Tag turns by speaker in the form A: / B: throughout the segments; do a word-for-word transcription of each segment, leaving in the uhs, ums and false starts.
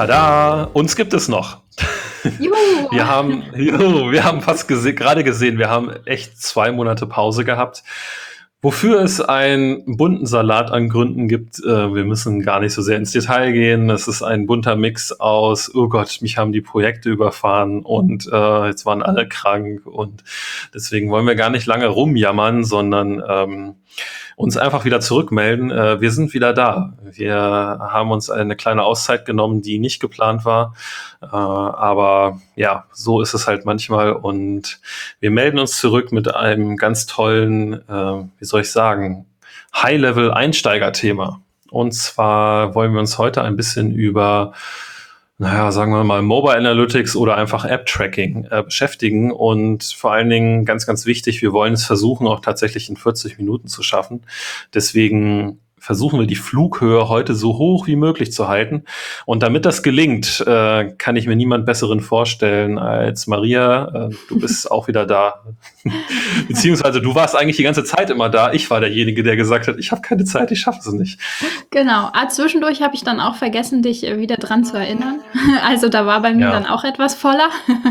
A: Tada! Uns gibt es noch.
B: Juhu!
A: Wir haben, juhu, wir haben fast gese- gerade gesehen, wir haben echt zwei Monate Pause gehabt, wofür es einen bunten Salat an Gründen gibt. Äh, wir müssen gar nicht so sehr ins Detail gehen. Es ist ein bunter Mix aus, oh Gott, mich haben die Projekte überfahren und äh, jetzt waren alle krank und deswegen wollen wir gar nicht lange rumjammern, sondern ähm, uns einfach wieder zurückmelden. Äh, wir sind wieder da. Wir haben uns eine kleine Auszeit genommen, die nicht geplant war. Äh, aber ja, so ist es halt manchmal. Und wir melden uns zurück mit einem ganz tollen, äh, wie soll ich sagen, High-Level-Einsteiger-Thema. Und zwar wollen wir uns heute ein bisschen über, naja, sagen wir mal, Mobile Analytics oder einfach App-Tracking äh, beschäftigen. Und vor allen Dingen, ganz, ganz wichtig, wir wollen es versuchen, auch tatsächlich in vierzig Minuten zu schaffen. Deswegen versuchen wir die Flughöhe heute so hoch wie möglich zu halten. Und damit das gelingt, äh, kann ich mir niemand Besseren vorstellen als Maria. Äh, du bist auch wieder da. Beziehungsweise du warst eigentlich die ganze Zeit immer da. Ich war derjenige, der gesagt hat, ich habe keine Zeit, ich schaffe es nicht.
B: Genau. Ah, zwischendurch habe ich dann auch vergessen, dich äh, wieder dran zu erinnern. Also da war bei mir
A: Ja.
B: dann auch etwas voller.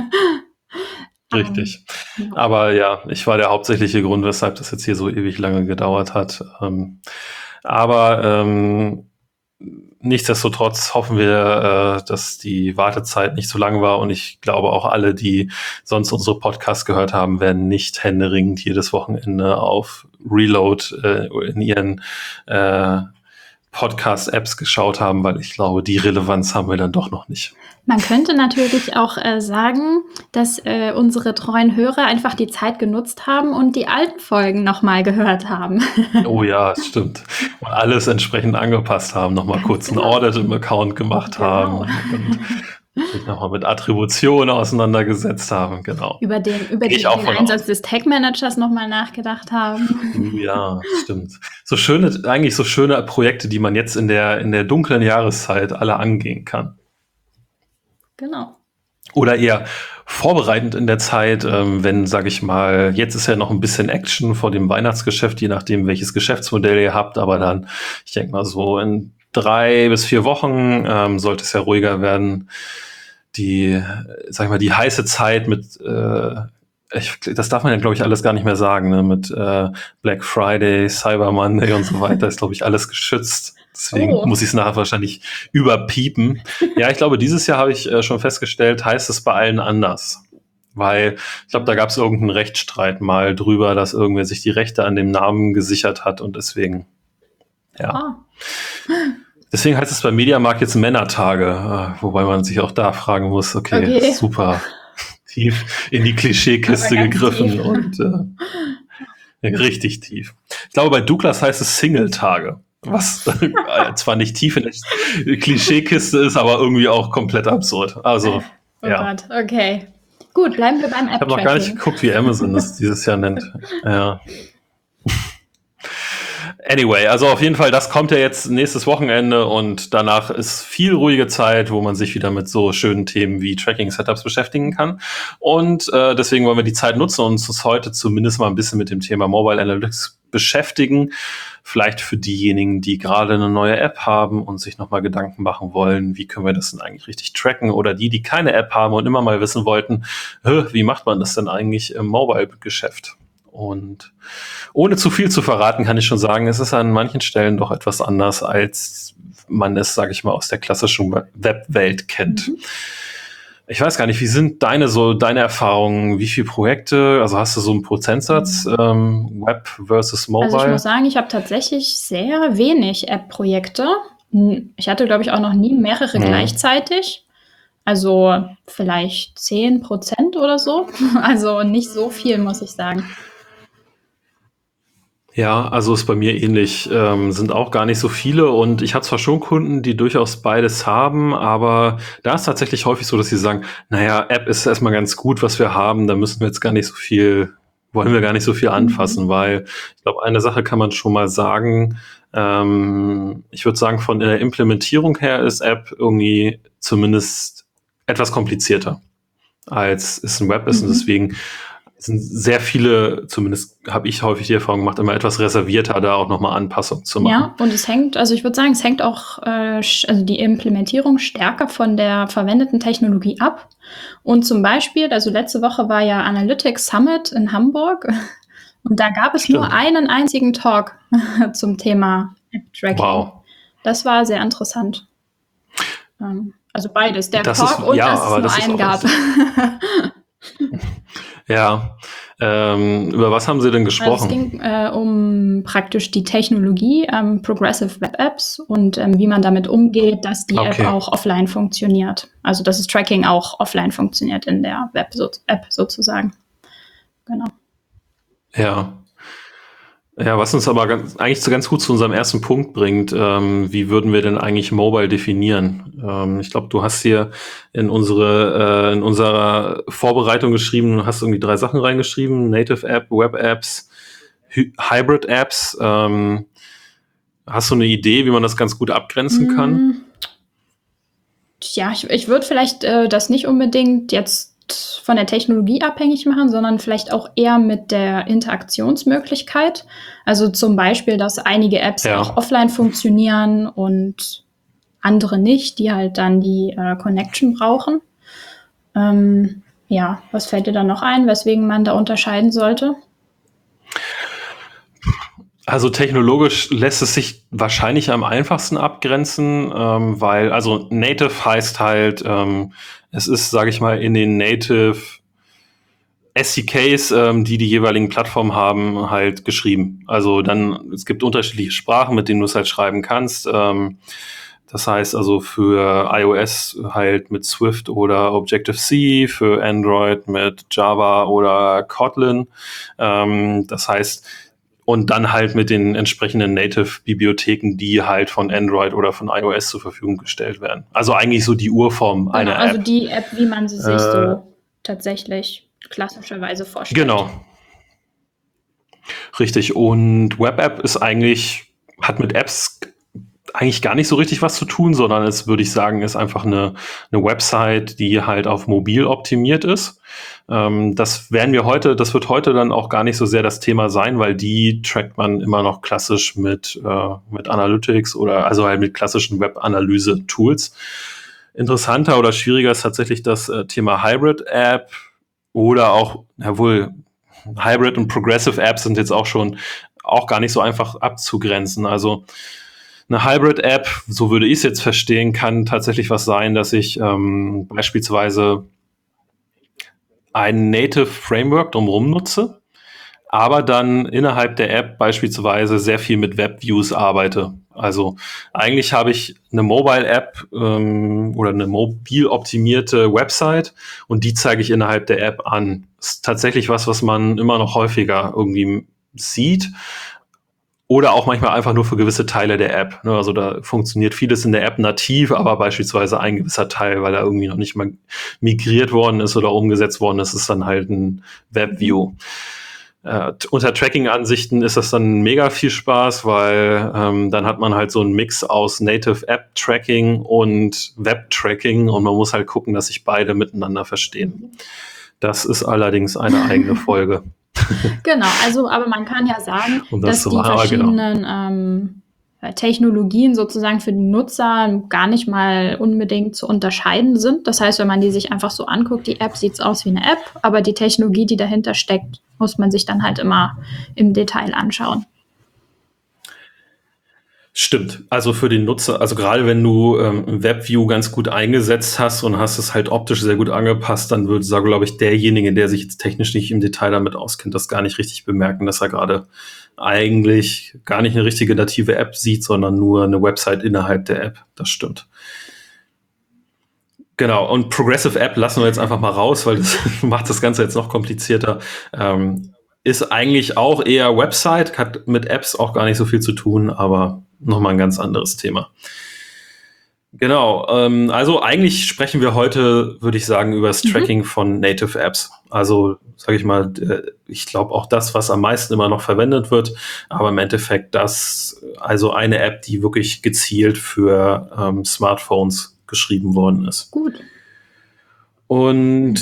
A: Richtig.
B: Ähm, ja.
A: Aber ja, ich war der hauptsächliche Grund, weshalb das jetzt hier so ewig lange gedauert hat. Ähm, aber ähm, nichtsdestotrotz hoffen wir, äh, dass die Wartezeit nicht so lang war. Und ich glaube auch alle, die sonst unsere Podcasts gehört haben, werden nicht händeringend jedes Wochenende auf Reload äh, in ihren äh, Podcast-Apps geschaut haben, weil ich glaube, die Relevanz haben wir dann doch noch nicht.
B: Man könnte natürlich auch äh, sagen, dass äh, unsere treuen Hörer einfach die Zeit genutzt haben und die alten Folgen nochmal gehört haben.
A: Oh ja, es stimmt. Und alles entsprechend angepasst haben, nochmal
B: Ganz
A: kurz ein
B: genau.
A: Audit im Account gemacht
B: Genau.
A: haben und sich nochmal mit Attribution auseinandergesetzt haben, genau.
B: Über den, über
A: Gehe
B: den,
A: ich auch
B: den
A: von
B: Einsatz
A: aus.
B: des Tag-Managers nochmal nachgedacht haben.
A: Uh, ja, stimmt. So schöne, eigentlich so schöne Projekte, die man jetzt in der, in der dunklen Jahreszeit alle angehen kann.
B: Genau.
A: Oder eher vorbereitend in der Zeit, ähm, wenn, sage ich mal, jetzt ist ja noch ein bisschen Action vor dem Weihnachtsgeschäft, je nachdem, welches Geschäftsmodell ihr habt, aber dann, ich denke mal so in drei bis vier Wochen ähm, sollte es ja ruhiger werden. Die, sag ich mal, die heiße Zeit mit, äh, ich, das darf man ja, glaube ich, alles gar nicht mehr sagen, ne? Mit äh, Black Friday, Cyber Monday und so weiter ist, glaube ich, alles geschützt. Deswegen
B: Oh.
A: muss ich es nachher wahrscheinlich überpiepen. Ja, ich glaube, dieses Jahr habe ich äh, schon festgestellt, heißt es bei allen anders. Weil ich glaube, da gab es irgendeinen Rechtsstreit mal drüber, dass irgendwer sich die Rechte an dem Namen gesichert hat und deswegen, ja.
B: Ah.
A: Deswegen heißt es bei Mediamarkt jetzt Männertage, äh, wobei man sich auch da fragen muss, okay,
B: Okay.
A: super tief in die Klischeekiste
B: Aber ganz
A: gegriffen
B: tief.
A: und äh, ja, richtig tief. Ich glaube, bei Douglas heißt es Single-Tage, was äh, zwar nicht tief in der Klischeekiste ist, aber irgendwie auch komplett absurd. Also,
B: Oh
A: ja.
B: Gott, okay. Gut, bleiben wir beim
A: Ich habe noch gar nicht
B: App-Tracking.
A: geguckt, wie Amazon das dieses Jahr nennt. Ja. Anyway, also auf jeden Fall, das kommt ja jetzt nächstes Wochenende und danach ist viel ruhige Zeit, wo man sich wieder mit so schönen Themen wie Tracking-Setups beschäftigen kann. Und äh, deswegen wollen wir die Zeit nutzen und uns heute zumindest mal ein bisschen mit dem Thema Mobile Analytics beschäftigen. Vielleicht für diejenigen, die gerade eine neue App haben und sich nochmal Gedanken machen wollen, wie können wir das denn eigentlich richtig tracken? Oder die, die keine App haben und immer mal wissen wollten, wie macht man das denn eigentlich im Mobile-Geschäft? Und ohne zu viel zu verraten, kann ich schon sagen, es ist an manchen Stellen doch etwas anders, als man es, sage ich mal, aus der klassischen Webwelt kennt.
B: Mhm.
A: Ich weiß gar nicht, wie sind deine so deine Erfahrungen? Wie viele Projekte? Also hast du so einen Prozentsatz ähm, Web versus Mobile?
B: Also ich muss sagen, ich habe tatsächlich sehr wenig App-Projekte. Hm, Ich hatte, glaube ich, auch noch nie mehrere
A: Mhm.
B: gleichzeitig. Also vielleicht zehn Prozent oder so. Also nicht so viel, muss ich sagen.
A: Ja, also ist bei mir ähnlich. Ähm, sind auch gar nicht so viele und ich habe zwar schon Kunden, die durchaus beides haben, aber da ist tatsächlich häufig so, dass sie sagen, naja, App ist erstmal ganz gut, was wir haben, da müssen wir jetzt gar nicht so viel, wollen wir gar nicht so viel anfassen,
B: Mhm.
A: weil ich glaube, eine Sache kann man schon mal sagen. Ähm, ich würde sagen, von der Implementierung her ist App irgendwie zumindest etwas komplizierter, als es ein Web ist und
B: Mhm.
A: deswegen sind sehr viele, zumindest habe ich häufig die Erfahrung gemacht, immer etwas reservierter, da auch nochmal Anpassungen zu machen.
B: Ja, und es hängt, also ich würde sagen, es hängt auch, äh, sch- also die Implementierung stärker von der verwendeten Technologie ab. Und zum Beispiel, also letzte Woche war ja Analytics Summit in Hamburg und da gab es nur
A: Stimmt.
B: einen einzigen Talk zum Thema App-Tracking.
A: Wow.
B: Das war sehr interessant. Ähm, Also beides, der
A: Das
B: Talk
A: ist-
B: und
A: ja,
B: dass es
A: aber
B: nur
A: das ist
B: einen
A: auch
B: gab.
A: Ja. Ähm, über was haben Sie denn
B: Also es
A: gesprochen?
B: ging äh, um praktisch die Technologie, ähm, Progressive Web Apps und ähm, wie man damit umgeht, dass die
A: Okay.
B: App auch offline funktioniert. Also dass das Tracking auch offline funktioniert in der Web so App sozusagen. Genau.
A: Ja. Ja, was uns aber ganz, eigentlich so ganz gut zu unserem ersten Punkt bringt, ähm, wie würden wir denn eigentlich Mobile definieren? Ähm, ich glaube, du hast hier in unsere äh, in unserer Vorbereitung geschrieben, du hast irgendwie drei Sachen reingeschrieben: Native App, Web Apps, Hy Hybrid Apps. Ähm, hast du eine Idee, wie man das ganz gut abgrenzen kann?
B: Mm, Ja, ich, ich würde vielleicht äh, das nicht unbedingt jetzt von der Technologie abhängig machen, sondern vielleicht auch eher mit der Interaktionsmöglichkeit. Also zum Beispiel, dass einige Apps
A: Ja.
B: auch offline funktionieren und andere nicht, die halt dann die äh, Connection brauchen. Ähm, ja, was fällt dir da noch ein, weswegen man da unterscheiden sollte?
A: Also technologisch lässt es sich wahrscheinlich am einfachsten abgrenzen, ähm, weil, also Native heißt halt, ähm, es ist, sage ich mal, in den Native S D Ks, ähm, die die jeweiligen Plattformen haben, halt geschrieben. Also dann, es gibt unterschiedliche Sprachen, mit denen du es halt schreiben kannst. Ähm, das heißt also für iOS halt mit Swift oder Objective-C, für Android mit Java oder Kotlin. Ähm, das heißt, und dann halt mit den entsprechenden Native-Bibliotheken, die halt von Android oder von iOS zur Verfügung gestellt werden. Also eigentlich so die Urform
B: Genau,
A: einer
B: also
A: App.
B: die App, wie man sie sich
A: Äh,
B: so tatsächlich klassischerweise vorstellt.
A: Genau. Richtig. Und Web-App ist eigentlich, hat mit Apps eigentlich gar nicht so richtig was zu tun, sondern es, würde ich sagen, ist einfach eine, eine Website, die halt auf mobil optimiert ist. Ähm, das werden wir heute, das wird heute dann auch gar nicht so sehr das Thema sein, weil die trackt man immer noch klassisch mit, äh, mit Analytics oder also halt mit klassischen Web-Analyse-Tools. Interessanter oder schwieriger ist tatsächlich das äh, Thema Hybrid-App oder auch, jawohl, Hybrid und Progressive Apps sind jetzt auch schon auch gar nicht so einfach abzugrenzen. Also eine Hybrid-App, so würde ich es jetzt verstehen, kann tatsächlich was sein, dass ich ähm, beispielsweise ein Native Framework drumherum nutze, aber dann innerhalb der App beispielsweise sehr viel mit Web-Views arbeite. Also eigentlich habe ich eine Mobile-App ähm, oder eine mobil optimierte Website und die zeige ich innerhalb der App an. Das ist tatsächlich was, was man immer noch häufiger irgendwie sieht. Oder auch manchmal einfach nur für gewisse Teile der App. Ne? Also da funktioniert vieles in der App nativ, aber beispielsweise ein gewisser Teil, weil er irgendwie noch nicht mal migriert worden ist oder umgesetzt worden ist, ist dann halt ein Webview. Äh, unter Tracking-Ansichten ist das dann mega viel Spaß, weil ähm, dann hat man halt so einen Mix aus Native App Tracking und Web Tracking und man muss halt gucken, dass sich beide miteinander verstehen. Das ist allerdings eine eigene Folge.
B: Genau, also aber man kann ja sagen,
A: Um das
B: dass
A: zu
B: die
A: machen, aber genau.
B: verschiedenen ähm, Technologien sozusagen für den Nutzer gar nicht mal unbedingt zu unterscheiden sind. Das heißt, wenn man die sich einfach so anguckt, die App sieht aus wie eine App, aber die Technologie, die dahinter steckt, muss man sich dann halt immer im Detail anschauen.
A: Stimmt. Also für den Nutzer, also gerade wenn du ähm, WebView ganz gut eingesetzt hast und hast es halt optisch sehr gut angepasst, dann würde, sage glaube ich, derjenige, der sich jetzt technisch nicht im Detail damit auskennt, das gar nicht richtig bemerken, dass er gerade eigentlich gar nicht eine richtige native App sieht, sondern nur eine Website innerhalb der App. Das stimmt. Genau, und Progressive App lassen wir jetzt einfach mal raus, weil das macht das Ganze jetzt noch komplizierter. Ähm, ist eigentlich auch eher Website, hat mit Apps auch gar nicht so viel zu tun, aber nochmal ein ganz anderes Thema. Genau, ähm, also eigentlich sprechen wir heute, würde ich sagen, über das Tracking mhm. von Native Apps. Also, sage ich mal, ich glaube auch das, was am meisten immer noch verwendet wird, aber im Endeffekt das, also eine App, die wirklich gezielt für ähm, Smartphones geschrieben worden ist.
B: Gut.
A: Und mhm.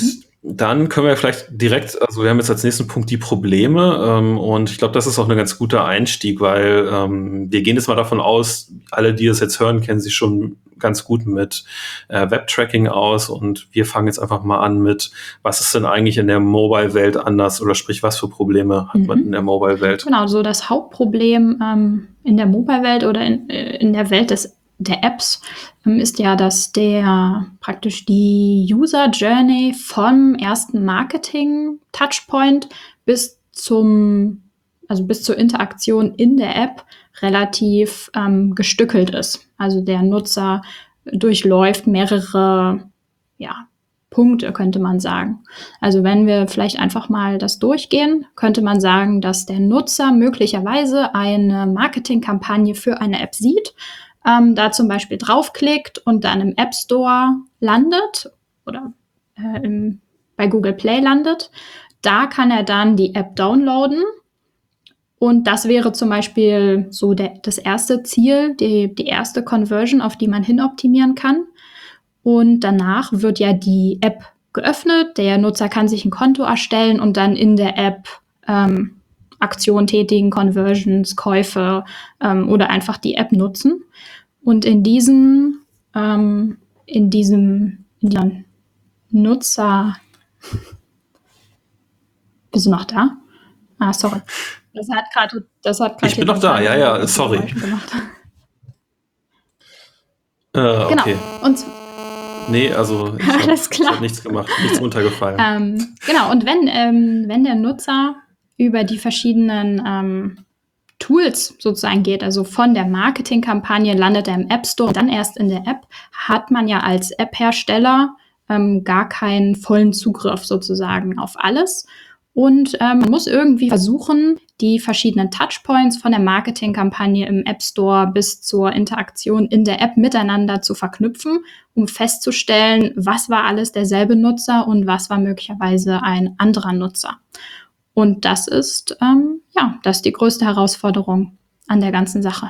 A: Dann können wir vielleicht direkt, also wir haben jetzt als nächsten Punkt die Probleme ähm, und ich glaube, das ist auch ein ganz guter Einstieg, weil ähm, wir gehen jetzt mal davon aus, alle, die es jetzt hören, kennen sich schon ganz gut mit äh, Web-Tracking aus und wir fangen jetzt einfach mal an mit, was ist denn eigentlich in der Mobile-Welt anders oder sprich, was für Probleme hat man
B: Mhm.
A: in der Mobile-Welt?
B: Genau, so das Hauptproblem ähm, in der Mobile-Welt oder in, äh, in der Welt des, der Apps ähm, ist ja, dass der praktisch die User Journey vom ersten Marketing-Touchpoint bis zum, also bis zur Interaktion in der App relativ ähm, gestückelt ist. Also der Nutzer durchläuft mehrere, ja, Punkte, könnte man sagen. Also wenn wir vielleicht einfach mal das durchgehen, könnte man sagen, dass der Nutzer möglicherweise eine Marketingkampagne für eine App sieht, ähm, da zum Beispiel draufklickt und dann im App Store landet oder äh, im, bei Google Play landet. Da kann er dann die App downloaden. Und das wäre zum Beispiel so der, das erste Ziel, die, die erste Conversion, auf die man hinoptimieren kann. Und danach wird ja die App geöffnet. Der Nutzer kann sich ein Konto erstellen und dann in der App ähm, Aktionen tätigen, Conversions, Käufe ähm, oder einfach die App nutzen. Und in diesem, ähm, in diesem, in diesem Nutzer... Bist du noch da? Ah, sorry. Das hat gerade, das hat gerade
A: Ich bin noch da, ja, ja, sorry.
B: gemacht.
A: Äh,
B: Genau.
A: okay.
B: Und
A: Nee, also ich habe
B: Alles klar.
A: hab nichts gemacht, nichts runtergefallen.
B: ähm, genau, und wenn, ähm, wenn der Nutzer über die verschiedenen ähm, Tools sozusagen geht, also von der Marketingkampagne landet er im App Store und dann erst in der App, hat man ja als App-Hersteller ähm, gar keinen vollen Zugriff sozusagen auf alles. Und ähm, man muss irgendwie versuchen, die verschiedenen Touchpoints von der Marketingkampagne im App Store bis zur Interaktion in der App miteinander zu verknüpfen, um festzustellen, was war alles derselbe Nutzer und was war möglicherweise ein anderer Nutzer. Und das ist, ähm, ja, das ist die größte Herausforderung an der ganzen Sache.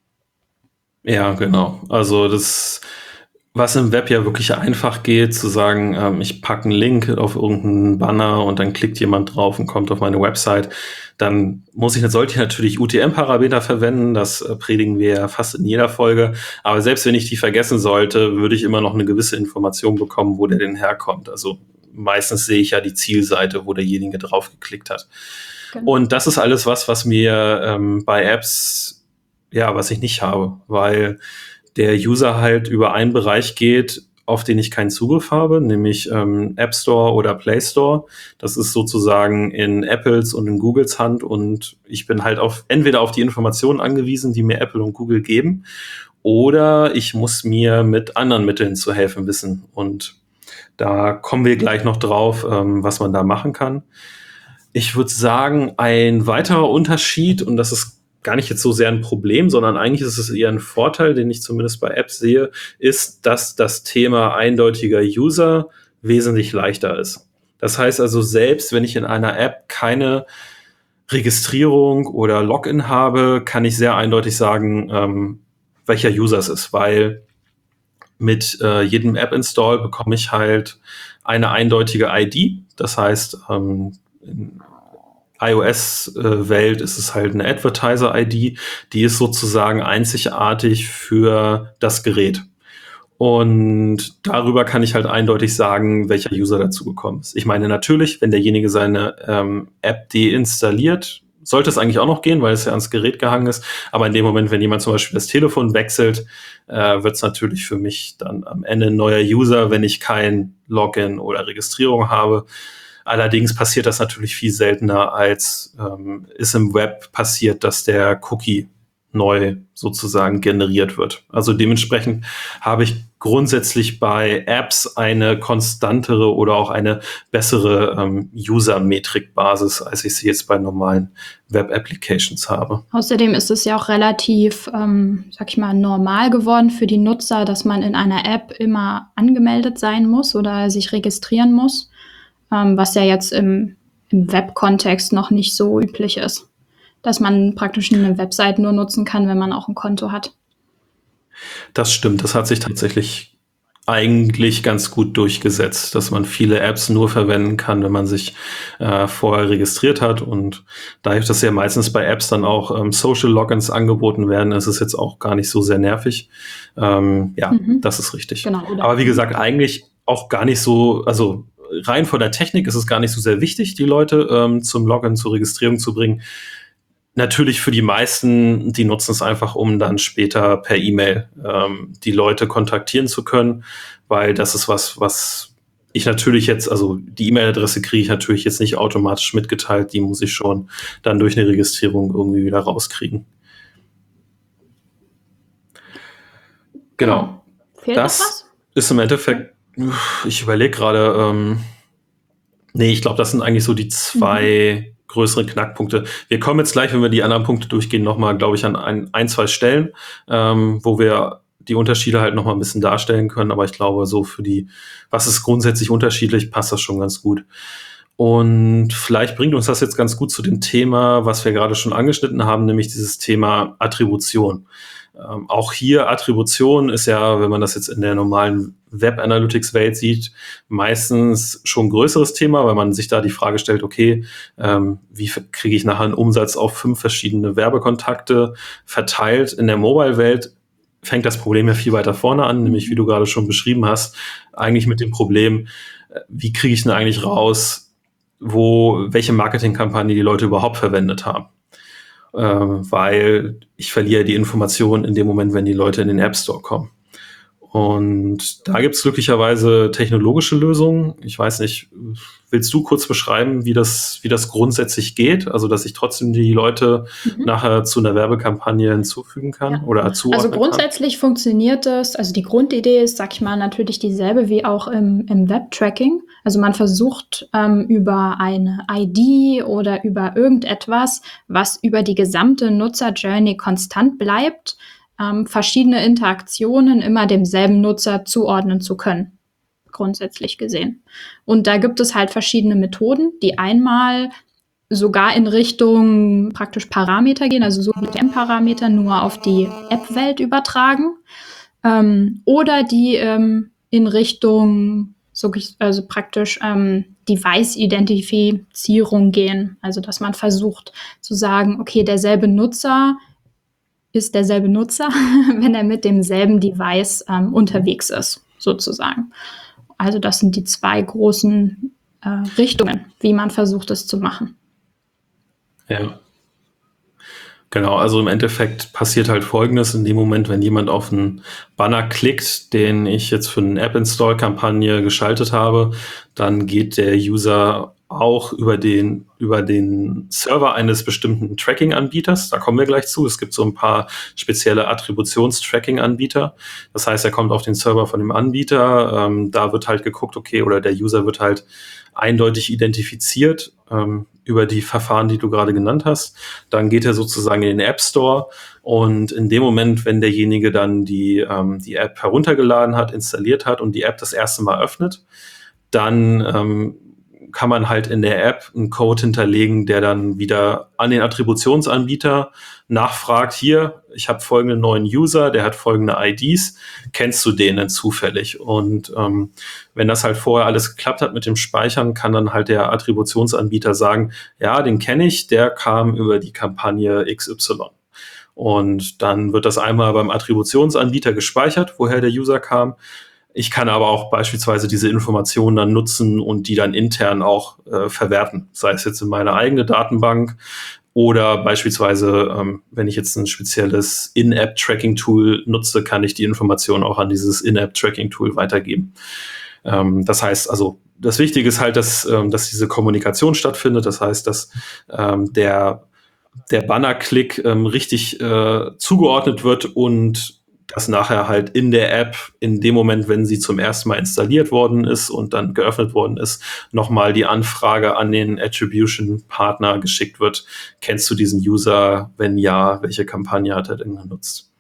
A: Ja, genau. Also das, was im Web ja wirklich einfach geht, zu sagen, ähm, ich packe einen Link auf irgendeinen Banner und dann klickt jemand drauf und kommt auf meine Website, dann muss ich, sollte ich natürlich U T M-Parameter verwenden, das äh, predigen wir ja fast in jeder Folge, aber selbst wenn ich die vergessen sollte, würde ich immer noch eine gewisse Information bekommen, wo der denn herkommt. Also meistens sehe ich ja die Zielseite, wo derjenige drauf geklickt hat. Genau. Und das ist alles was, was mir ähm, bei Apps, ja, was ich nicht habe, weil der User halt über einen Bereich geht, auf den ich keinen Zugriff habe, nämlich ähm, App Store oder Play Store. Das ist sozusagen in Apples und in Googles Hand und ich bin halt auf entweder auf die Informationen angewiesen, die mir Apple und Google geben, oder ich muss mir mit anderen Mitteln zu helfen wissen. Und da kommen wir gleich noch drauf, ähm, was man da machen kann. Ich würde sagen, ein weiterer Unterschied, und das ist gar nicht jetzt so sehr ein Problem, sondern eigentlich ist es eher ein Vorteil, den ich zumindest bei Apps sehe, ist, dass das Thema eindeutiger User wesentlich leichter ist. Das heißt also, selbst wenn ich in einer App keine Registrierung oder Login habe, kann ich sehr eindeutig sagen, ähm, welcher User es ist, weil mit äh, jedem App-Install bekomme ich halt eine eindeutige I D. Das heißt, ähm, in iOS-Welt ist es halt eine Advertiser-I D, die ist sozusagen einzigartig für das Gerät. Und darüber kann ich halt eindeutig sagen, welcher User dazu gekommen ist. Ich meine, natürlich, wenn derjenige seine ähm, App deinstalliert, sollte es eigentlich auch noch gehen, weil es ja ans Gerät gehangen ist. Aber in dem Moment, wenn jemand zum Beispiel das Telefon wechselt, äh, wird es natürlich für mich dann am Ende ein neuer User, wenn ich kein Login oder Registrierung habe. Allerdings passiert das natürlich viel seltener, als ähm, ist im Web passiert, dass der Cookie neu sozusagen generiert wird. Also dementsprechend habe ich grundsätzlich bei Apps eine konstantere oder auch eine bessere ähm, User-Metrik-Basis, als ich sie jetzt bei normalen Web-Applications habe.
B: Außerdem ist es ja auch relativ, ähm, sag ich mal, normal geworden für die Nutzer, dass man in einer App immer angemeldet sein muss oder sich registrieren muss, ähm, was ja jetzt im, im Web-Kontext noch nicht so üblich ist. Dass man praktisch eine Website nur nutzen kann, wenn man auch ein Konto hat.
A: Das stimmt, das hat sich tatsächlich eigentlich ganz gut durchgesetzt, dass man viele Apps nur verwenden kann, wenn man sich äh, vorher registriert hat. Und dadurch, dass ja meistens bei Apps dann auch ähm, Social Logins angeboten werden, ist es jetzt auch gar nicht so sehr nervig. Ähm, ja,
B: Mhm.
A: das ist richtig.
B: Genau. Oder
A: Aber wie gesagt, eigentlich auch gar nicht so, also rein von der Technik ist es gar nicht so sehr wichtig, die Leute ähm, zum Login, zur Registrierung zu bringen. Natürlich für die meisten, die nutzen es einfach, um dann später per E-Mail ähm, die Leute kontaktieren zu können, weil das ist was, was ich natürlich jetzt, also die E-Mail-Adresse kriege ich natürlich jetzt nicht automatisch mitgeteilt, die muss ich schon dann durch eine Registrierung irgendwie wieder rauskriegen. Genau.
B: Fehlt
A: das
B: noch was?
A: Ist im Endeffekt, ich überlege gerade, ähm, nee, ich glaube, das sind eigentlich so die zwei mhm. größeren Knackpunkte. Wir kommen jetzt gleich, wenn wir die anderen Punkte durchgehen, nochmal, glaube ich, an ein, ein, zwei Stellen, ähm, wo wir die Unterschiede halt nochmal ein bisschen darstellen können. Aber ich glaube, so für die, was ist grundsätzlich unterschiedlich, passt das schon ganz gut. Und vielleicht bringt uns das jetzt ganz gut zu dem Thema, was wir gerade schon angeschnitten haben, nämlich dieses Thema Attribution. Ähm, auch hier Attribution ist ja, wenn man das jetzt in der normalen Web-Analytics-Welt sieht, meistens schon ein größeres Thema, weil man sich da die Frage stellt, okay, ähm, wie kriege ich nachher einen Umsatz auf fünf verschiedene Werbekontakte verteilt? In der Mobile-Welt fängt das Problem ja viel weiter vorne an, nämlich wie du gerade schon beschrieben hast, eigentlich mit dem Problem, wie kriege ich denn eigentlich raus, wo welche Marketingkampagne die Leute überhaupt verwendet haben. Äh, weil ich verliere die Informationen in dem Moment, wenn die Leute in den App Store kommen. Und da gibt es glücklicherweise technologische Lösungen. Ich weiß nicht, willst du kurz beschreiben, wie das, wie das grundsätzlich geht? Also, dass ich trotzdem die Leute mhm. nachher zu einer Werbekampagne hinzufügen kann ja. oder zuordnen
B: Also grundsätzlich kann? Funktioniert es, also die Grundidee ist, sag ich mal, natürlich dieselbe wie auch im, im Web-Tracking. Also man versucht ähm, über eine I D oder über irgendetwas, was über die gesamte Nutzer-Journey konstant bleibt, Ähm, verschiedene Interaktionen immer demselben Nutzer zuordnen zu können, grundsätzlich gesehen. Und da gibt es halt verschiedene Methoden, die einmal sogar in Richtung praktisch Parameter gehen, also so wie die M-Parameter nur auf die App-Welt übertragen, ähm, oder die ähm, in Richtung so, also praktisch ähm, Device-Identifizierung gehen, also dass man versucht zu sagen, okay, derselbe Nutzer ist derselbe Nutzer, wenn er mit demselben Device ähm, unterwegs ist, sozusagen. Also das sind die zwei großen äh, Richtungen, wie man versucht, es zu machen.
A: Ja. Genau, also im Endeffekt passiert halt Folgendes: In dem Moment, wenn jemand auf einen Banner klickt, den ich jetzt für eine App-Install-Kampagne geschaltet habe, dann geht der User auch über den, über den Server eines bestimmten Tracking-Anbieters. Da kommen wir gleich zu. Es gibt so ein paar spezielle Attributions-Tracking-Anbieter. Das heißt, er kommt auf den Server von dem Anbieter. Ähm, da wird halt geguckt, okay, oder der User wird halt eindeutig identifiziert ähm, über die Verfahren, die du gerade genannt hast. Dann geht er sozusagen in den App Store und in dem Moment, wenn derjenige dann die, ähm, die App heruntergeladen hat, installiert hat und die App das erste Mal öffnet, dann ähm, kann man halt in der App einen Code hinterlegen, der dann wieder an den Attributionsanbieter nachfragt, hier, ich habe folgenden neuen User, der hat folgende I Ds, kennst du den denn zufällig? Und ähm, wenn das halt vorher alles geklappt hat mit dem Speichern, kann dann halt der Attributionsanbieter sagen, ja, den kenne ich, der kam über die Kampagne X Y. Und dann wird das einmal beim Attributionsanbieter gespeichert, woher der User kam. Ich kann aber auch beispielsweise diese Informationen dann nutzen und die dann intern auch äh, verwerten, sei es jetzt in meine eigene Datenbank oder beispielsweise, ähm, wenn ich jetzt ein spezielles In-App-Tracking-Tool nutze, kann ich die Informationen auch an dieses In-App-Tracking-Tool weitergeben. Ähm, das heißt also, das Wichtige ist halt, dass, ähm, dass diese Kommunikation stattfindet. Das heißt, dass ähm, der, der Banner-Klick ähm, richtig äh, zugeordnet wird und dass nachher halt in der App, in dem Moment, wenn sie zum ersten Mal installiert worden ist und dann geöffnet worden ist, nochmal die Anfrage an den Attribution-Partner geschickt wird. Kennst du diesen User? Wenn ja, welche Kampagne hat er denn genutzt?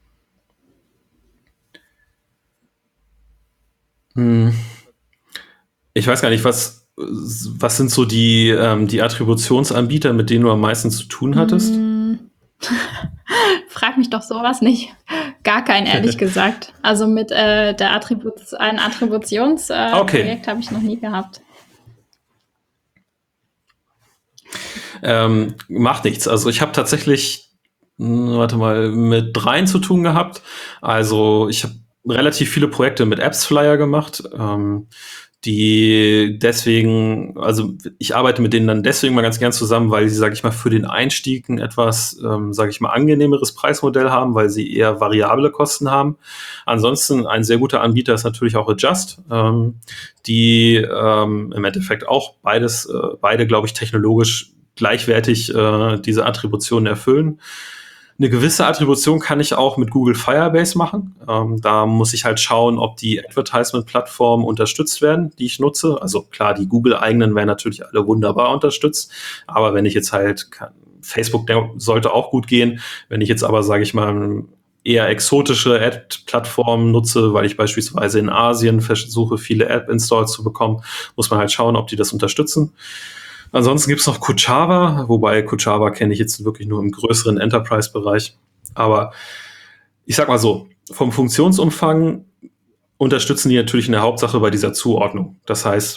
A: Hm. Ich weiß gar nicht, was, was sind so die, ähm, die Attributionsanbieter, mit denen du am meisten zu tun hattest?
B: Mm. Frag mich doch sowas nicht. Gar keinen, ehrlich gesagt. Also mit äh, der Attribut ein Attributionsprojekt äh,
A: Okay.
B: habe ich noch nie gehabt.
A: Ähm, macht nichts. Also ich habe tatsächlich, mh, warte mal, mit dreien zu tun gehabt. Also ich habe relativ viele Projekte mit Apps-Flyer gemacht, ähm, die deswegen, also ich arbeite mit denen dann deswegen mal ganz gern zusammen, weil sie, sage ich mal, für den Einstieg ein etwas, ähm, sage ich mal, angenehmeres Preismodell haben, weil sie eher variable Kosten haben. Ansonsten ein sehr guter Anbieter ist natürlich auch Adjust, ähm, die ähm, im Endeffekt auch beides, äh, beide, glaube ich, technologisch gleichwertig äh, diese Attributionen erfüllen. Eine gewisse Attribution kann ich auch mit Google Firebase machen. Ähm, da muss ich halt schauen, ob die Advertisement-Plattformen unterstützt werden, die ich nutze. Also klar, die Google-eigenen werden natürlich alle wunderbar unterstützt. Aber wenn ich jetzt halt, kann, Facebook sollte auch gut gehen. Wenn ich jetzt aber, sage ich mal, eher exotische Ad-Plattformen nutze, weil ich beispielsweise in Asien versuche, viele App-Installs zu bekommen, muss man halt schauen, ob die das unterstützen. Ansonsten gibt's noch Kuchava, wobei Kuchava kenne ich jetzt wirklich nur im größeren Enterprise-Bereich. Aber ich sag mal so, vom Funktionsumfang unterstützen die natürlich in der Hauptsache bei dieser Zuordnung. Das heißt,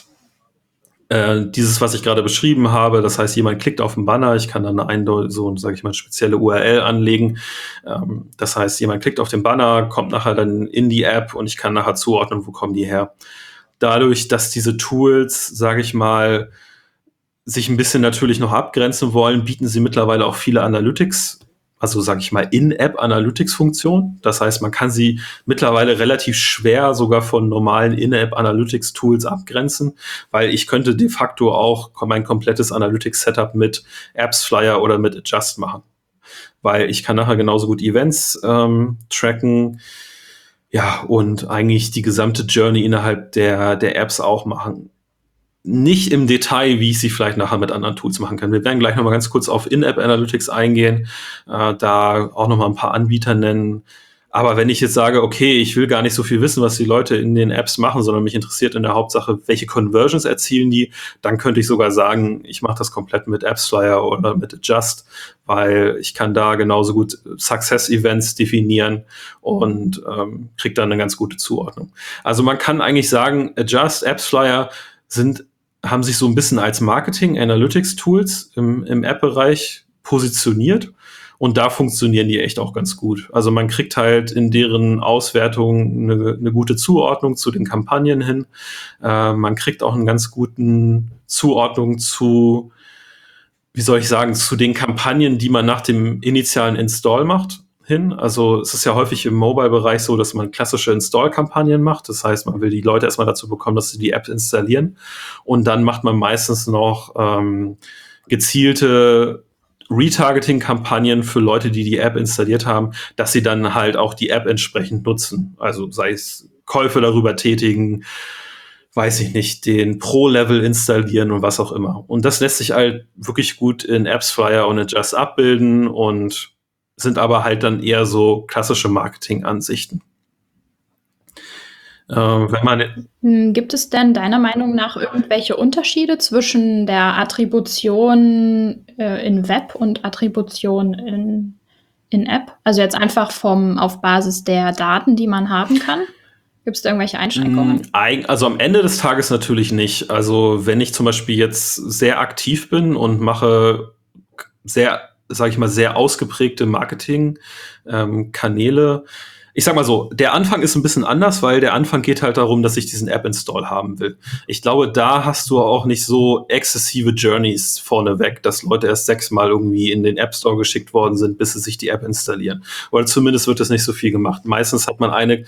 A: äh, dieses, was ich gerade beschrieben habe, das heißt, jemand klickt auf einen Banner, ich kann dann eine so, sage ich mal, spezielle U R L anlegen. Ähm, das heißt, jemand klickt auf den Banner, kommt nachher dann in die App und ich kann nachher zuordnen, wo kommen die her. Dadurch, dass diese Tools, sage ich mal, sich ein bisschen natürlich noch abgrenzen wollen, bieten sie mittlerweile auch viele Analytics, also sage ich mal In-App-Analytics-Funktionen. Das heißt, man kann sie mittlerweile relativ schwer sogar von normalen In-App-Analytics-Tools abgrenzen, weil ich könnte de facto auch mein komplettes Analytics-Setup mit Apps-Flyer oder mit Adjust machen. Weil ich kann nachher genauso gut Events ähm, tracken, ja, und eigentlich die gesamte Journey innerhalb der, der Apps auch machen. Nicht im Detail, wie ich sie vielleicht nachher mit anderen Tools machen kann. Wir werden gleich nochmal ganz kurz auf In-App-Analytics eingehen, äh, da auch nochmal ein paar Anbieter nennen. Aber wenn ich jetzt sage, okay, ich will gar nicht so viel wissen, was die Leute in den Apps machen, sondern mich interessiert in der Hauptsache, welche Conversions erzielen die, dann könnte ich sogar sagen, ich mache das komplett mit AppsFlyer oder mit Adjust, weil ich kann da genauso gut Success-Events definieren und ähm, kriege dann eine ganz gute Zuordnung. Also man kann eigentlich sagen, Adjust, AppsFlyer sind haben sich so ein bisschen als Marketing-Analytics-Tools im, im App-Bereich positioniert und da funktionieren die echt auch ganz gut. Also man kriegt halt in deren Auswertung eine, eine gute Zuordnung zu den Kampagnen hin. Äh, man kriegt auch einen ganz guten Zuordnung zu, wie soll ich sagen, zu den Kampagnen, die man nach dem initialen Install macht, hin. Also es ist ja häufig im Mobile-Bereich so, dass man klassische Install-Kampagnen macht. Das heißt, man will die Leute erstmal dazu bekommen, dass sie die App installieren. Und dann macht man meistens noch ähm, gezielte Retargeting-Kampagnen für Leute, die die App installiert haben, dass sie dann halt auch die App entsprechend nutzen. Also sei es Käufe darüber tätigen, weiß ich nicht, den Pro-Level installieren und was auch immer. Und das lässt sich halt wirklich gut in AppsFlyer und Adjust abbilden und sind aber halt dann eher so klassische Marketing-Ansichten. Äh, wenn man
B: Gibt es denn deiner Meinung nach irgendwelche Unterschiede zwischen der Attribution äh, in Web und Attribution in, in App? Also jetzt einfach vom auf Basis der Daten, die man haben kann? Gibt es da irgendwelche Einschränkungen?
A: Also am Ende des Tages natürlich nicht. Also wenn ich zum Beispiel jetzt sehr aktiv bin und mache sehr, sage ich mal, sehr ausgeprägte Marketing-Kanäle, ähm, ich sag mal so, der Anfang ist ein bisschen anders, weil der Anfang geht halt darum, dass ich diesen App-Install haben will. Ich glaube, da hast du auch nicht so exzessive Journeys vorneweg, dass Leute erst sechsmal irgendwie in den App Store geschickt worden sind, bis sie sich die App installieren. Oder zumindest wird das nicht so viel gemacht. Meistens hat man eine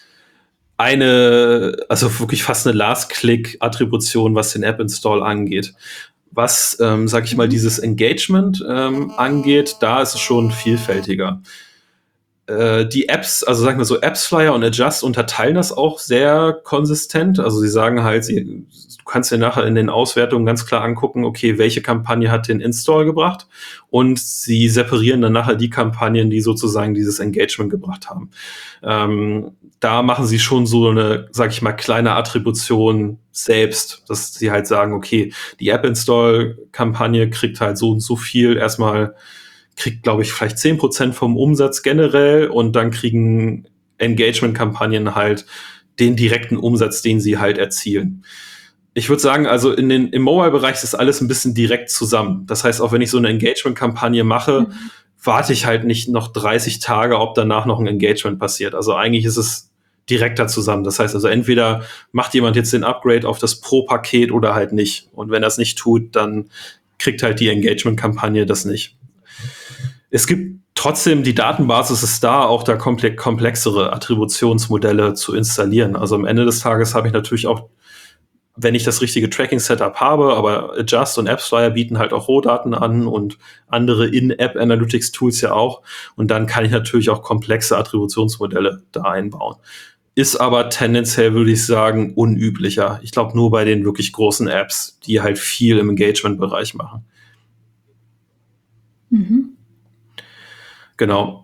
A: eine, also wirklich fast eine Last-Click-Attribution, was den App-Install angeht. Was, ähm, sag ich mal, dieses Engagement ähm, angeht, da ist es schon vielfältiger. Äh, die Apps, also sagen wir so, AppsFlyer und Adjust unterteilen das auch sehr konsistent. Also sie sagen halt, sie, du kannst dir nachher in den Auswertungen ganz klar angucken, okay, welche Kampagne hat den Install gebracht, und sie separieren dann nachher die Kampagnen, die sozusagen dieses Engagement gebracht haben. Ähm, da machen sie schon so eine, sag ich mal, kleine Attribution selbst, dass sie halt sagen, okay, die App-Install-Kampagne kriegt halt so und so viel erstmal kriegt, glaube ich, vielleicht zehn Prozent vom Umsatz generell und dann kriegen Engagement-Kampagnen halt den direkten Umsatz, den sie halt erzielen. Ich würde sagen, also in den, im Mobile-Bereich ist alles ein bisschen direkt zusammen. Das heißt, auch wenn ich so eine Engagement-Kampagne mache, mhm. warte ich halt nicht noch dreißig Tage, ob danach noch ein Engagement passiert. Also eigentlich ist es direkter zusammen. Das heißt also, entweder macht jemand jetzt den Upgrade auf das Pro-Paket oder halt nicht. Und wenn er es nicht tut, dann kriegt halt die Engagement-Kampagne das nicht. Es gibt trotzdem, die Datenbasis ist da, auch da komple- komplexere Attributionsmodelle zu installieren. Also am Ende des Tages habe ich natürlich auch, wenn ich das richtige Tracking-Setup habe, aber Adjust und AppsFlyer bieten halt auch Rohdaten an und andere In-App-Analytics-Tools ja auch. Und dann kann ich natürlich auch komplexe Attributionsmodelle da einbauen. Ist aber tendenziell, würde ich sagen, unüblicher. Ich glaube, nur bei den wirklich großen Apps, die halt viel im Engagement-Bereich machen.
B: Mhm.
A: Genau.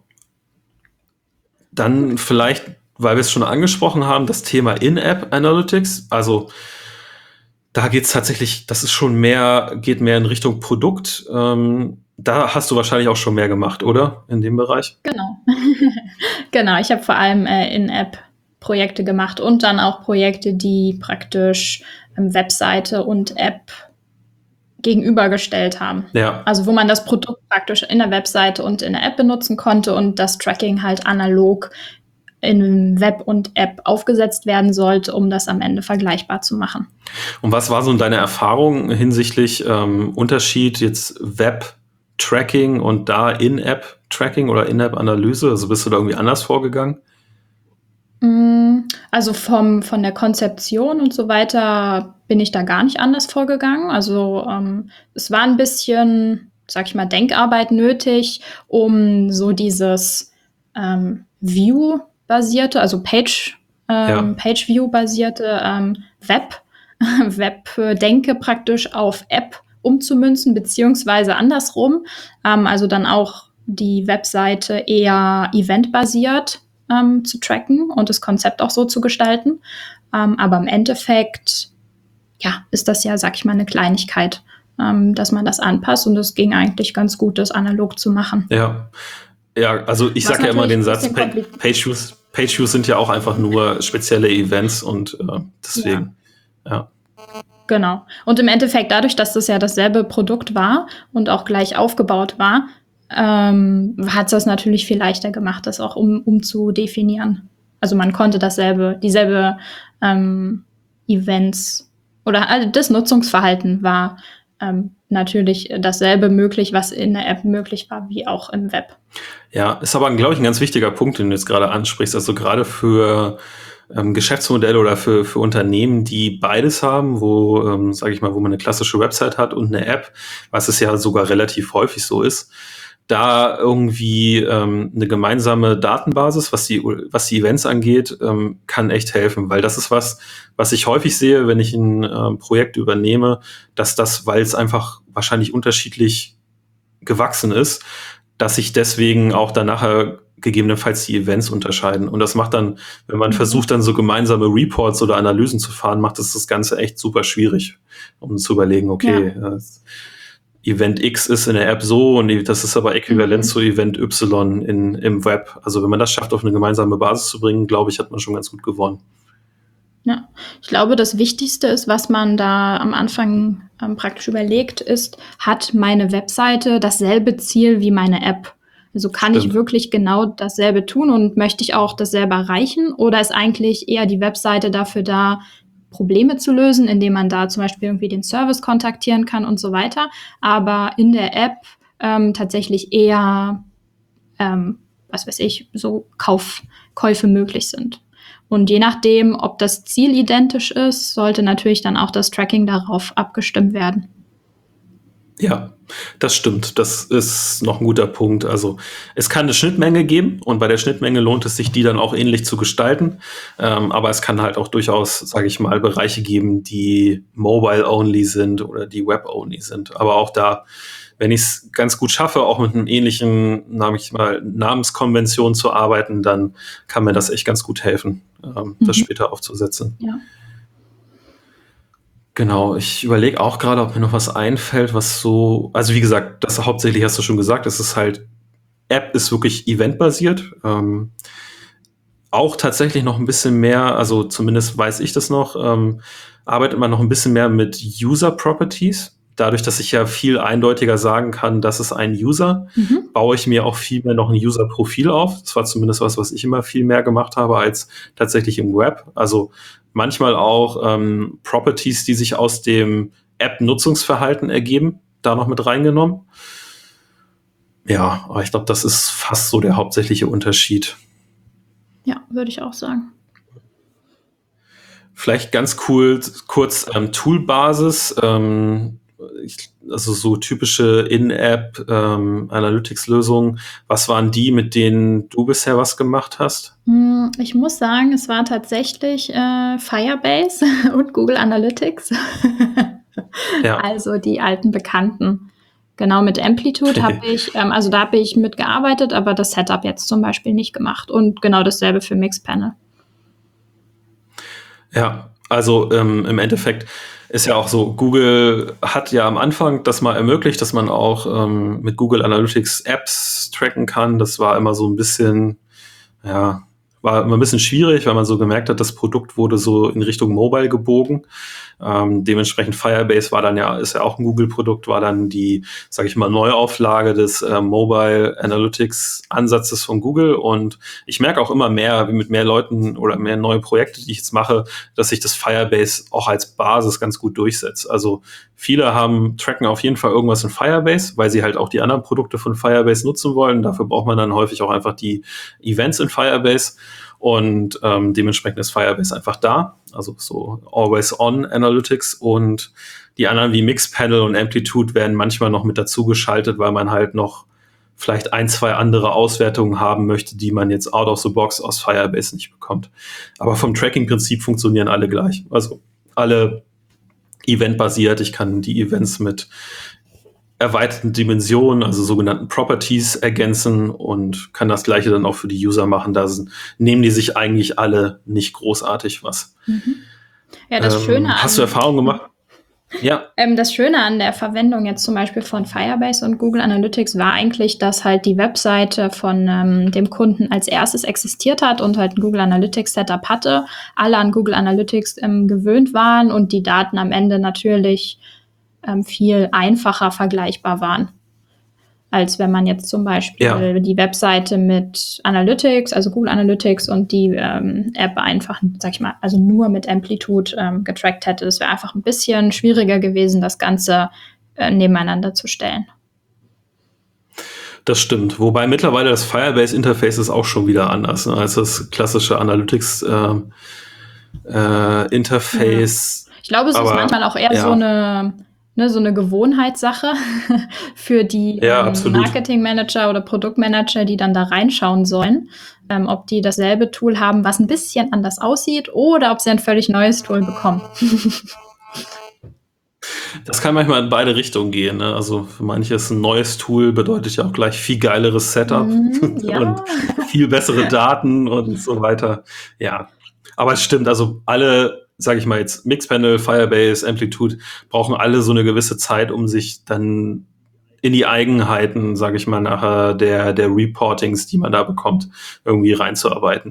A: Dann vielleicht, weil wir es schon angesprochen haben, das Thema In-App-Analytics. Also da geht es tatsächlich, das ist schon mehr, geht mehr in Richtung Produkt. Ähm, da hast du wahrscheinlich auch schon mehr gemacht, oder? In dem Bereich?
B: Genau. Genau, ich habe vor allem äh, In-App-Projekte gemacht und dann auch Projekte, die praktisch ähm, Webseite und App gegenübergestellt haben.
A: Ja.
B: Also wo man das Produkt praktisch in der Webseite und in der App benutzen konnte und das Tracking halt analog in Web und App aufgesetzt werden sollte, um das am Ende vergleichbar zu machen.
A: Und was war so deine Erfahrung hinsichtlich ähm, Unterschied jetzt Web-Tracking und da In-App-Tracking oder In-App-Analyse? Also bist du da irgendwie anders vorgegangen?
B: Also vom, von der Konzeption und so weiter bin ich da gar nicht anders vorgegangen. Also ähm, es war ein bisschen, sag ich mal, Denkarbeit nötig, um so dieses ähm, View-basierte, also Page, ähm, ja. Page-View-basierte ähm, Web, Web-Denke praktisch auf App umzumünzen, beziehungsweise andersrum. Ähm, also dann auch die Webseite eher eventbasiert Ähm, zu tracken und das Konzept auch so zu gestalten. Ähm, aber im Endeffekt, ja, ist das ja, sag ich mal, eine Kleinigkeit, ähm, dass man das anpasst und es ging eigentlich ganz gut, das analog zu machen.
A: Ja, ja, also ich sage ja immer den Satz, pa- Page-Views Page-Views sind ja auch einfach nur spezielle Events und äh, deswegen, ja. ja.
B: Genau. Und im Endeffekt, dadurch, dass das ja dasselbe Produkt war und auch gleich aufgebaut war, Ähm, hat es das natürlich viel leichter gemacht, das auch um, um zu definieren. Also man konnte dasselbe, dieselbe ähm, Events oder also das Nutzungsverhalten war ähm, natürlich dasselbe möglich, was in der App möglich war, wie auch im Web.
A: Ja, ist aber, glaube ich, ein ganz wichtiger Punkt, den du jetzt gerade ansprichst. Also gerade für ähm, Geschäftsmodelle oder für, für Unternehmen, die beides haben, wo, ähm, sage ich mal, wo man eine klassische Website hat und eine App, was es ja sogar relativ häufig so ist, da irgendwie ähm, eine gemeinsame Datenbasis, was die, was die Events angeht, ähm, kann echt helfen, weil das ist was, was ich häufig sehe, wenn ich ein ähm, Projekt übernehme, dass das, weil es einfach wahrscheinlich unterschiedlich gewachsen ist, dass sich deswegen auch dann nachher gegebenenfalls die Events unterscheiden. Und das macht dann, wenn man mhm. versucht, dann so gemeinsame Reports oder Analysen zu fahren, macht das das Ganze echt super schwierig, um zu überlegen, okay, ja. äh, Event X ist in der App so und das ist aber äquivalent mhm. zu Event Y in, im Web. Also wenn man das schafft, auf eine gemeinsame Basis zu bringen, glaube ich, hat man schon ganz gut gewonnen.
B: Ja, ich glaube, das Wichtigste ist, was man da am Anfang ähm, praktisch überlegt, ist, hat meine Webseite dasselbe Ziel wie meine App? Also kann Stimmt. ich wirklich genau dasselbe tun und möchte ich auch dasselbe erreichen? Oder ist eigentlich eher die Webseite dafür da, Probleme zu lösen, indem man da zum Beispiel irgendwie den Service kontaktieren kann und so weiter, aber in der App ähm, tatsächlich eher, ähm, was weiß ich, so Kauf, Käufe möglich sind. Und je nachdem, ob das Ziel identisch ist, sollte natürlich dann auch das Tracking darauf abgestimmt werden.
A: Ja, das stimmt. Das ist noch ein guter Punkt. Also es kann eine Schnittmenge geben und bei der Schnittmenge lohnt es sich, die dann auch ähnlich zu gestalten. Ähm, aber es kann halt auch durchaus, sage ich mal, Bereiche geben, die mobile-only sind oder die web-only sind. Aber auch da, wenn ich es ganz gut schaffe, auch mit einem ähnlichen, sag ich mal, Namenskonvention zu arbeiten, dann kann mir das echt ganz gut helfen, ähm, mhm. das später aufzusetzen.
B: Ja.
A: Genau, ich überlege auch gerade, ob mir noch was einfällt, was so, also wie gesagt, das hauptsächlich hast du schon gesagt, es ist halt, App ist wirklich eventbasiert. Ähm, auch tatsächlich noch ein bisschen mehr, also zumindest weiß ich das noch, ähm, arbeitet man noch ein bisschen mehr mit User Properties. Dadurch, dass ich ja viel eindeutiger sagen kann, das ist ein User,
B: Mhm.
A: baue ich mir auch viel mehr noch ein User-Profil auf. Das war zumindest was, was ich immer viel mehr gemacht habe als tatsächlich im Web. Also manchmal auch ähm, Properties, die sich aus dem App-Nutzungsverhalten ergeben, da noch mit reingenommen. Ja, aber ich glaube, das ist fast so der hauptsächliche Unterschied.
B: Ja, würde ich auch sagen.
A: Vielleicht ganz cool, kurz ähm, Toolbasis, ähm, ich, also so typische In-App ähm, Analytics-Lösungen. Was waren die, mit denen du bisher was gemacht hast?
B: Hm, ich muss sagen, es war tatsächlich äh, Firebase und Google Analytics.
A: Ja.
B: Also die alten Bekannten. Genau, mit Amplitude habe ich, ähm, also da habe ich mitgearbeitet, aber das Setup jetzt zum Beispiel nicht gemacht. Und genau dasselbe für Mixpanel.
A: Ja, also ähm, im Endeffekt ist ja auch so, Google hat ja am Anfang das mal ermöglicht, dass man auch ähm, mit Google Analytics Apps tracken kann. Das war immer so ein bisschen, ja, war immer ein bisschen schwierig, weil man so gemerkt hat, das Produkt wurde so in Richtung Mobile gebogen. Ähm, dementsprechend Firebase war dann ja, ist ja auch ein Google-Produkt, war dann die, sage ich mal, Neuauflage des äh, Mobile Analytics-Ansatzes von Google. Und ich merke auch immer mehr, wie mit mehr Leuten oder mehr neue Projekte, die ich jetzt mache, dass sich das Firebase auch als Basis ganz gut durchsetzt. Also viele haben, tracken auf jeden Fall irgendwas in Firebase, weil sie halt auch die anderen Produkte von Firebase nutzen wollen. Dafür braucht man dann häufig auch einfach die Events in Firebase. Und ähm, dementsprechend ist Firebase einfach da, also so Always-On Analytics, und die anderen wie Mixpanel und Amplitude werden manchmal noch mit dazu geschaltet, weil man halt noch vielleicht ein, zwei andere Auswertungen haben möchte, die man jetzt out of the box aus Firebase nicht bekommt. Aber vom Tracking-Prinzip funktionieren alle gleich. Also alle eventbasiert. Ich kann die Events mit erweiterten Dimensionen, also sogenannten Properties, ergänzen und kann das Gleiche dann auch für die User machen. Da sind, nehmen die sich eigentlich alle nicht großartig was.
B: Mhm. Ja, das Schöne
A: Ähm,
B: an,
A: hast du Erfahrung gemacht? Ja.
B: Ähm, das Schöne an der Verwendung jetzt zum Beispiel von Firebase und Google Analytics war eigentlich, dass halt die Webseite von ähm, dem Kunden als erstes existiert hat und halt ein Google Analytics Setup hatte, alle an Google Analytics ähm, gewöhnt waren und die Daten am Ende natürlich ähm, viel einfacher vergleichbar waren, als wenn man jetzt zum Beispiel
A: Ja.
B: die Webseite mit Analytics, also Google Analytics und die ähm, App einfach, sag ich mal, also nur mit Amplitude ähm, getrackt hätte. Das wäre einfach ein bisschen schwieriger gewesen, das Ganze äh, nebeneinander zu stellen.
A: Das stimmt. Wobei mittlerweile das Firebase-Interface ist auch schon wieder anders, ne, als das klassische Analytics-Interface. Äh, äh,
B: Ja. Ich glaube, es ist manchmal auch eher
A: ja.
B: so eine, ne, so eine Gewohnheitssache für die
A: Ja,
B: ähm,
A: absolut.
B: Marketingmanager oder Produktmanager, die dann da reinschauen sollen, ähm, ob die dasselbe Tool haben, was ein bisschen anders aussieht, oder ob sie ein völlig neues Tool bekommen.
A: Das kann manchmal in beide Richtungen gehen. Ne? Also für manche ist ein neues Tool bedeutet ja auch gleich viel geileres Setup
B: Mm, ja.
A: und viel bessere Daten und so weiter. Ja, aber es stimmt. Also alle, sage ich mal jetzt, Mixpanel, Firebase, Amplitude brauchen alle so eine gewisse Zeit, um sich dann in die Eigenheiten, sage ich mal, nachher der der Reportings, die man da bekommt, irgendwie reinzuarbeiten.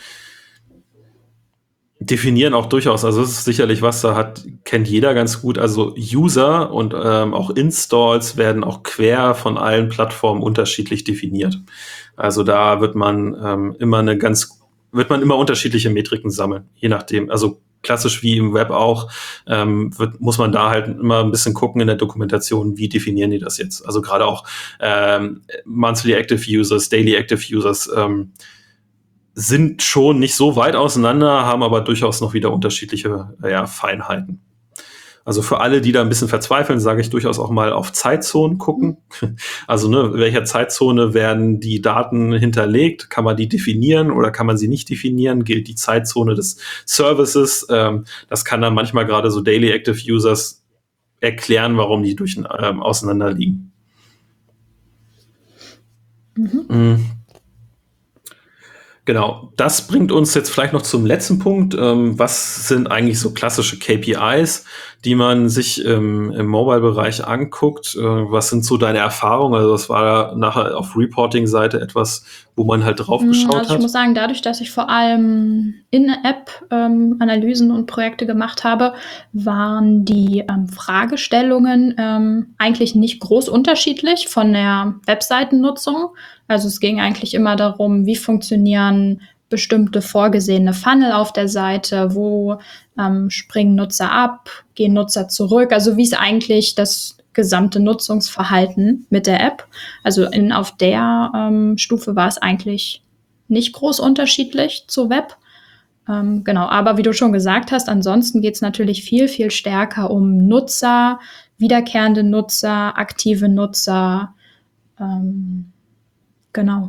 A: Definieren auch durchaus, also das ist sicherlich was, da hat, kennt jeder ganz gut. Also User und ähm, auch Installs werden auch quer von allen Plattformen unterschiedlich definiert. Also da wird man ähm, immer eine ganz, wird man immer unterschiedliche Metriken sammeln, je nachdem. Also klassisch wie im Web auch, ähm, wird, muss man da halt immer ein bisschen gucken in der Dokumentation, wie definieren die das jetzt. Also gerade auch ähm, Monthly Active Users, Daily Active Users, ähm, sind schon nicht so weit auseinander, haben aber durchaus noch wieder unterschiedliche ja, Feinheiten. Also für alle, die da ein bisschen verzweifeln, sage ich durchaus auch mal auf Zeitzonen gucken. Also ne, in welcher Zeitzone werden die Daten hinterlegt? Kann man die definieren oder kann man sie nicht definieren? Gilt die Zeitzone des Services? Ähm, das kann dann manchmal gerade so Daily Active Users erklären, warum die durch, ähm, auseinander liegen.
B: Mhm.
A: Mhm. Genau, das bringt uns jetzt vielleicht noch zum letzten Punkt. Ähm, was sind eigentlich so klassische K P Is, die man sich ähm, im Mobile-Bereich anguckt? Äh, was sind so deine Erfahrungen? Also das war nachher auf Reporting-Seite etwas, wo man halt drauf geschaut
B: Also ich
A: hat?
B: muss sagen, dadurch, dass ich vor allem In-App-Analysen und Projekte gemacht habe, waren die ähm, Fragestellungen ähm, eigentlich nicht groß unterschiedlich von der Webseitennutzung. Also es ging eigentlich immer darum, wie funktionieren bestimmte vorgesehene Funnel auf der Seite, wo ähm, springen Nutzer ab, gehen Nutzer zurück, also wie ist eigentlich das gesamte Nutzungsverhalten mit der App. Also in, auf der ähm, Stufe war es eigentlich nicht groß unterschiedlich zu Web. Ähm, genau, aber wie du schon gesagt hast, ansonsten geht es natürlich viel, viel stärker um Nutzer, wiederkehrende Nutzer, aktive Nutzer. Ähm, genau.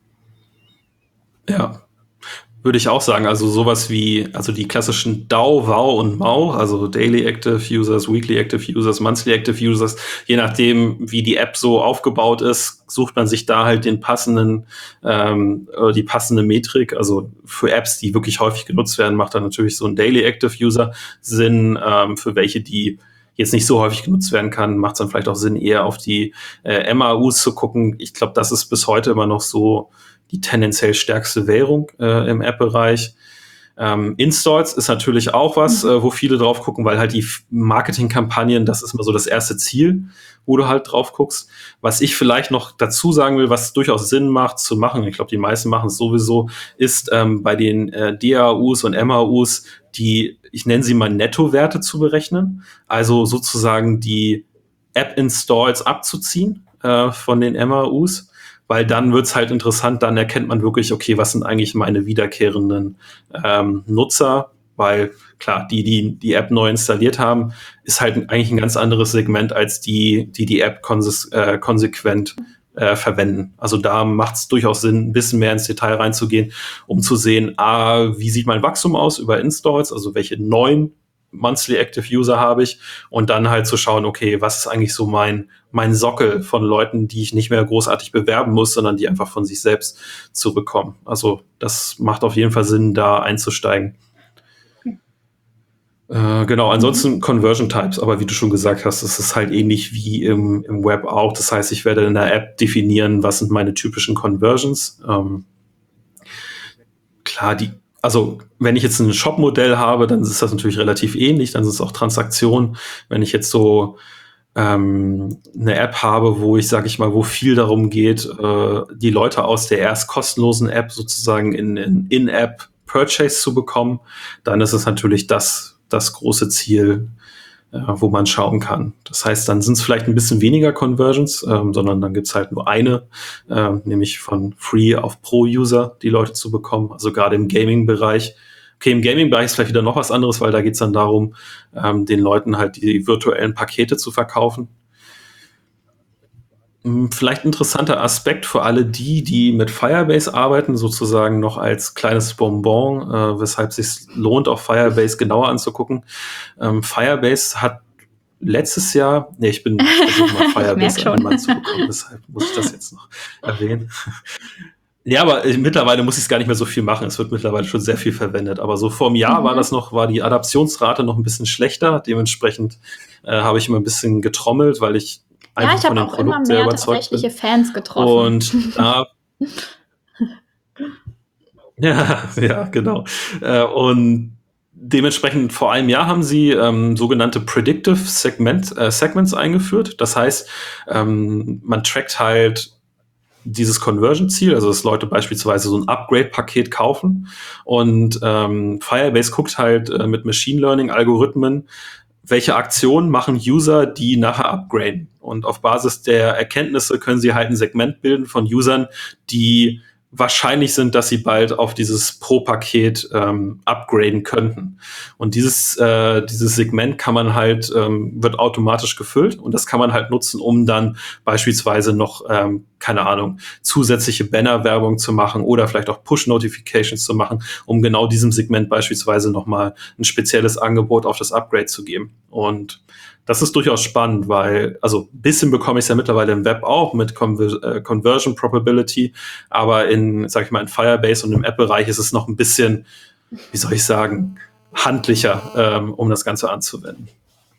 A: Ja, würde ich auch sagen. Also sowas wie, also die klassischen D A U, W A U und M A U, also Daily Active Users, Weekly Active Users, Monthly Active Users, je nachdem, wie die App so aufgebaut ist, sucht man sich da halt den passenden, ähm, die passende Metrik. Also für Apps, die wirklich häufig genutzt werden, macht dann natürlich so ein Daily Active User Sinn. Ähm, für welche, die jetzt nicht so häufig genutzt werden kann, macht es dann vielleicht auch Sinn, eher auf die äh, M A Us zu gucken. Ich glaube, das ist bis heute immer noch so die tendenziell stärkste Währung äh, im App-Bereich. Ähm, Installs ist natürlich auch was, mhm. äh, wo viele drauf gucken, weil halt die Marketingkampagnen, das ist mal so das erste Ziel, wo du halt drauf guckst. Was ich vielleicht noch dazu sagen will, was durchaus Sinn macht zu machen, ich glaube, die meisten machen es sowieso, ist ähm, bei den äh, D A Us und M A Us die, ich nenne sie mal Nettowerte zu berechnen, also sozusagen die App-Installs abzuziehen äh, von den M A Us, weil dann wird's halt interessant, dann erkennt man wirklich, okay, was sind eigentlich meine wiederkehrenden ähm, Nutzer, weil klar, die, die die App neu installiert haben, ist halt eigentlich ein ganz anderes Segment als die, die die App konse- äh, konsequent äh, verwenden. Also da macht's durchaus Sinn, ein bisschen mehr ins Detail reinzugehen, um zu sehen, ah, wie sieht mein Wachstum aus über Installs, also welche neuen Monthly Active User habe ich und dann halt zu schauen, okay, was ist eigentlich so mein, mein Sockel von Leuten, die ich nicht mehr großartig bewerben muss, sondern die einfach von sich selbst zurückkommen. Also das macht auf jeden Fall Sinn, da einzusteigen. Okay. Äh, genau, ansonsten mhm. Conversion Types, aber wie du schon gesagt hast, es ist halt ähnlich wie im, im Web auch. Das heißt, ich werde in der App definieren, was sind meine typischen Conversions. Ähm, klar, die Also, wenn ich jetzt ein Shop-Modell habe, dann ist das natürlich relativ ähnlich, dann sind es auch Transaktionen. Wenn ich jetzt so ähm, eine App habe, wo ich, sage ich mal, wo viel darum geht, äh, die Leute aus der erst kostenlosen App sozusagen in, in In-App-Purchase zu bekommen, dann ist es natürlich das, das große Ziel, äh, wo man schauen kann. Das heißt, dann sind es vielleicht ein bisschen weniger Conversions, ähm, sondern dann gibt's halt nur eine, äh, nämlich von Free auf Pro-User die Leute zu bekommen. Also gerade im Gaming-Bereich. Okay, im Gaming-Bereich ist vielleicht wieder noch was anderes, weil da geht's dann darum, ähm, den Leuten halt die virtuellen Pakete zu verkaufen. Vielleicht ein interessanter Aspekt für alle die, die mit Firebase arbeiten, sozusagen noch als kleines Bonbon, äh, weshalb es sich lohnt, auch Firebase genauer anzugucken. Ähm, Firebase hat letztes Jahr, nee, ich bin versuche mal Firebase an den Mann zu bekommen, deshalb muss ich das jetzt noch erwähnen. Ja, aber äh, mittlerweile muss ich es gar nicht mehr so viel machen. Es wird mittlerweile schon sehr viel verwendet. Aber so vor einem Jahr mhm. war das noch, war die Adaptionsrate noch ein bisschen schlechter. Dementsprechend äh, habe ich immer ein bisschen getrommelt, weil ich
B: Ja, ich habe auch immer mehr tatsächliche Fans getroffen.
A: Und da ja, ja, genau. Äh, und dementsprechend vor einem Jahr haben sie ähm, sogenannte Predictive Segment, äh, Segments eingeführt. Das heißt, ähm, man trackt halt dieses Conversion-Ziel, also dass Leute beispielsweise so ein Upgrade-Paket kaufen und ähm, Firebase guckt halt äh, mit Machine Learning-Algorithmen, welche Aktionen machen User, die nachher upgraden. Und auf Basis der Erkenntnisse können sie halt ein Segment bilden von Usern, die wahrscheinlich sind, dass sie bald auf dieses Pro-Paket ähm, upgraden könnten. Und dieses, äh, dieses Segment kann man halt, ähm, wird automatisch gefüllt und das kann man halt nutzen, um dann beispielsweise noch, ähm, keine Ahnung, zusätzliche Banner-Werbung zu machen oder vielleicht auch Push-Notifications zu machen, um genau diesem Segment beispielsweise nochmal ein spezielles Angebot auf das Upgrade zu geben. Und das ist durchaus spannend, weil, also ein bisschen bekomme ich es ja mittlerweile im Web auch mit Conver- äh, Conversion Probability, aber in, sag ich mal, in Firebase und im App-Bereich ist es noch ein bisschen, wie soll ich sagen, handlicher, ähm, um das Ganze anzuwenden.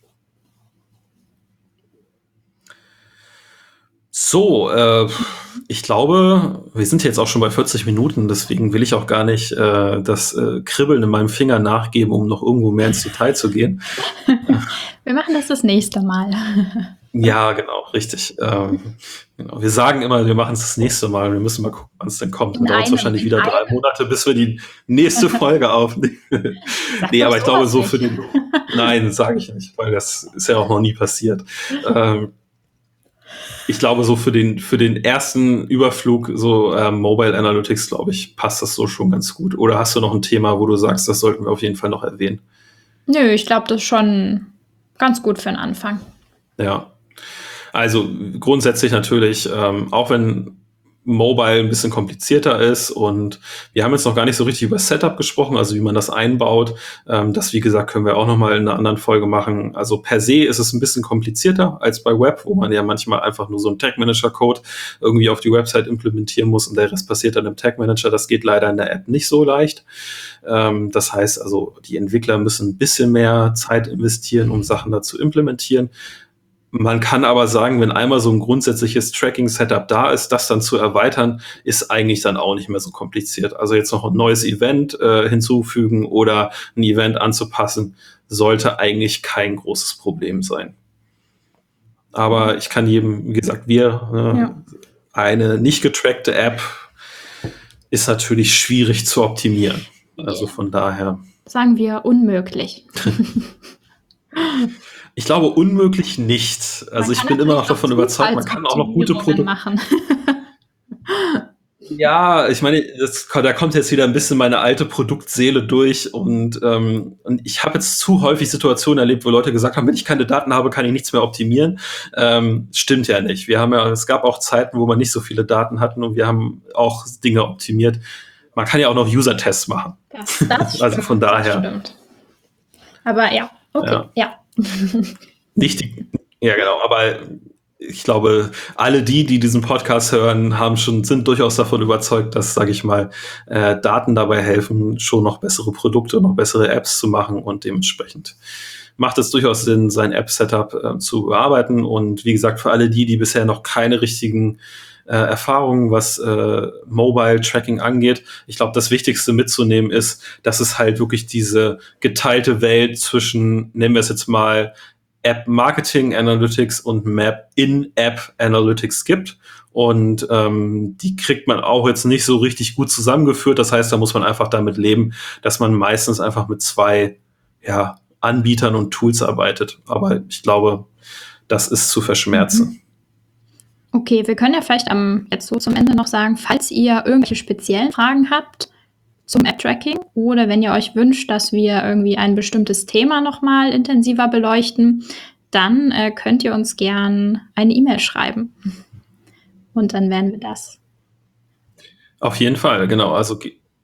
A: So, äh, ich glaube, wir sind jetzt auch schon bei vierzig Minuten, deswegen will ich auch gar nicht äh, das äh, Kribbeln in meinem Finger nachgeben, um noch irgendwo mehr ins Detail zu gehen.
B: Wir machen das das nächste Mal.
A: Ja, genau, richtig. Ähm, genau. Wir sagen immer, wir machen es das nächste Mal. Wir müssen mal gucken, wann es denn kommt. Dann
B: In
A: dauert es
B: einem-
A: wahrscheinlich
B: in
A: wieder drei
B: einem.
A: Monate, bis wir die nächste Folge aufnehmen.
B: Sag
A: Nee,
B: doch
A: aber ich glaube,
B: sowas
A: so
B: nicht.
A: für den. Nein, sage ich nicht, weil das ist ja auch noch nie passiert. Ähm, ich glaube, so für den, für den ersten Überflug, so ähm, Mobile Analytics, glaube ich, passt das so schon ganz gut. Oder hast du noch ein Thema, wo du sagst, das sollten wir auf jeden Fall noch erwähnen?
B: Nö, ich glaube, das ist schon ganz gut für den Anfang.
A: Ja. Also grundsätzlich natürlich, ähm, auch wenn Mobile ein bisschen komplizierter ist und wir haben jetzt noch gar nicht so richtig über Setup gesprochen, also wie man das einbaut. Ähm, das, wie gesagt, können wir auch noch mal in einer anderen Folge machen. Also per se ist es ein bisschen komplizierter als bei Web, wo man ja manchmal einfach nur so einen Tag Manager Code irgendwie auf die Website implementieren muss und der Rest passiert dann im Tag Manager. Das geht leider in der App nicht so leicht. Ähm, das heißt also, die Entwickler müssen ein bisschen mehr Zeit investieren, um Sachen da zu implementieren. Man kann aber sagen, wenn einmal so ein grundsätzliches Tracking-Setup da ist, das dann zu erweitern, ist eigentlich dann auch nicht mehr so kompliziert. Also jetzt noch ein neues Event äh, hinzufügen oder ein Event anzupassen, sollte eigentlich kein großes Problem sein. Aber ich kann jedem, wie gesagt, wir, äh,
B: Ja.
A: eine nicht getrackte App ist natürlich schwierig zu optimieren. Also von daher.
B: Sagen wir unmöglich.
A: Ich glaube unmöglich nicht. Also
B: Man
A: ich
B: kann
A: bin immer noch
B: natürlich
A: davon überzeugt, man kann auch noch gute
B: Zufallsoptimierungen
A: Produkte
B: machen.
A: Ja, ich meine, das, da kommt jetzt wieder ein bisschen meine alte Produktseele durch und, ähm, und ich habe jetzt zu häufig Situationen erlebt, wo Leute gesagt haben, wenn ich keine Daten habe, kann ich nichts mehr optimieren. Ähm, stimmt ja nicht. Wir haben ja, es gab auch Zeiten, wo wir nicht so viele Daten hatten und wir haben auch Dinge optimiert. Man kann ja auch noch User-Tests machen.
B: Das, das stimmt,
A: Also von daher.
B: Das stimmt. Aber ja, okay, ja. ja.
A: Nicht die, ja, genau, aber ich glaube, alle die, die diesen Podcast hören, haben schon, sind durchaus davon überzeugt, dass, sage ich mal, äh, Daten dabei helfen, schon noch bessere Produkte, noch bessere Apps zu machen und dementsprechend macht es durchaus Sinn, sein App-Setup äh, zu bearbeiten. Und wie gesagt, für alle die, die bisher noch keine richtigen äh, Erfahrungen, was äh, Mobile-Tracking angeht, ich glaube, das Wichtigste mitzunehmen ist, dass es halt wirklich diese geteilte Welt zwischen, nennen wir es jetzt mal, App Marketing Analytics und Map In-App Analytics gibt. Und ähm, die kriegt man auch jetzt nicht so richtig gut zusammengeführt. Das heißt, da muss man einfach damit leben, dass man meistens einfach mit zwei ja, Anbietern und Tools arbeitet. Aber ich glaube, das ist zu verschmerzen.
B: Okay, wir können ja vielleicht am, jetzt so zum Ende noch sagen, falls ihr irgendwelche speziellen Fragen habt zum App-Tracking oder wenn ihr euch wünscht, dass wir irgendwie ein bestimmtes Thema nochmal intensiver beleuchten, dann äh, könnt ihr uns gern eine E-Mail schreiben. Und dann werden wir das.
A: Auf jeden Fall, genau. Also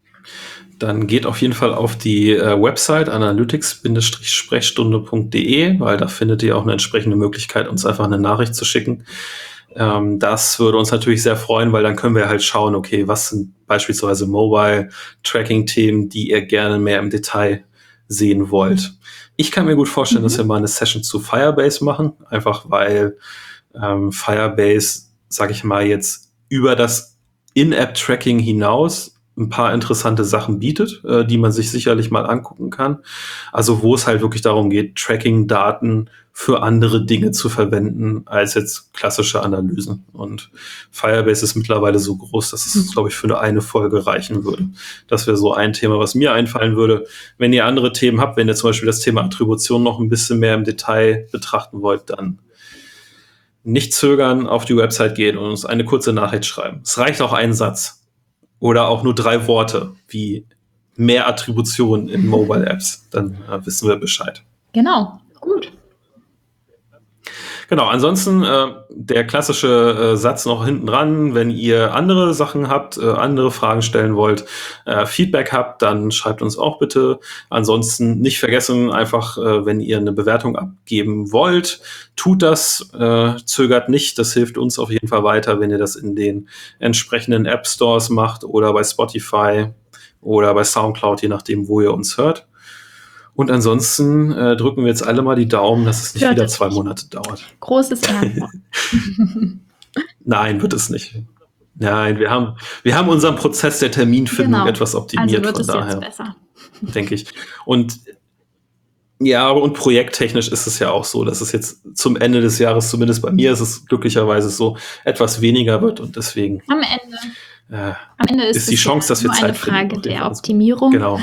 A: dann geht auf jeden Fall auf die äh, Website analytics Sprechstunde punkt de, weil da findet ihr auch eine entsprechende Möglichkeit, uns einfach eine Nachricht zu schicken. Ähm, das würde uns natürlich sehr freuen, weil dann können wir halt schauen, okay, was sind beispielsweise Mobile-Tracking-Themen, die ihr gerne mehr im Detail sehen wollt. Ich kann mir gut vorstellen, mhm. dass wir mal eine Session zu Firebase machen, einfach weil ähm, Firebase, sag ich mal, jetzt über das In-App-Tracking hinaus ein paar interessante Sachen bietet, äh, die man sich sicherlich mal angucken kann. Also wo es halt wirklich darum geht, Tracking-Daten für andere Dinge zu verwenden, als jetzt klassische Analysen. Und Firebase ist mittlerweile so groß, dass es, glaube ich, für eine, eine Folge reichen würde. Das wäre so ein Thema, was mir einfallen würde. Wenn ihr andere Themen habt, wenn ihr zum Beispiel das Thema Attribution noch ein bisschen mehr im Detail betrachten wollt, dann nicht zögern, auf die Website gehen und uns eine kurze Nachricht schreiben. Es reicht auch ein Satz. Oder auch nur drei Worte, wie mehr Attribution in Mobile Apps. Dann äh, wissen wir Bescheid.
B: Genau, gut.
A: Genau, ansonsten äh, der klassische äh, Satz noch hinten dran, wenn ihr andere Sachen habt, äh, andere Fragen stellen wollt, äh, Feedback habt, dann schreibt uns auch bitte. Ansonsten nicht vergessen, einfach, äh, wenn ihr eine Bewertung abgeben wollt, tut das, äh, zögert nicht, das hilft uns auf jeden Fall weiter, wenn ihr das in den entsprechenden App Stores macht oder bei Spotify oder bei Soundcloud, je nachdem, wo ihr uns hört. Und ansonsten äh, drücken wir jetzt alle mal die Daumen, dass es nicht
B: Hört
A: wieder
B: es
A: zwei
B: nicht.
A: Monate dauert.
B: Großes Ehrenwort.
A: Nein, wird es nicht. Nein, wir haben, wir haben unseren Prozess der Terminfindung
B: Genau.
A: etwas optimiert,
B: Also wird
A: von
B: es
A: daher,
B: jetzt besser.
A: denke ich. Und ja, und projekttechnisch ist es ja auch so, dass es jetzt zum Ende des Jahres, zumindest bei mir ist es glücklicherweise so, etwas weniger wird und deswegen
B: Am Ende,
A: äh,
B: am Ende ist,
A: ist die
B: es
A: Chance,
B: ja
A: dass wir
B: nur
A: Zeit
B: eine
A: finden.
B: Frage
A: auf jeden
B: der
A: Fall.
B: Optimierung.
A: Genau.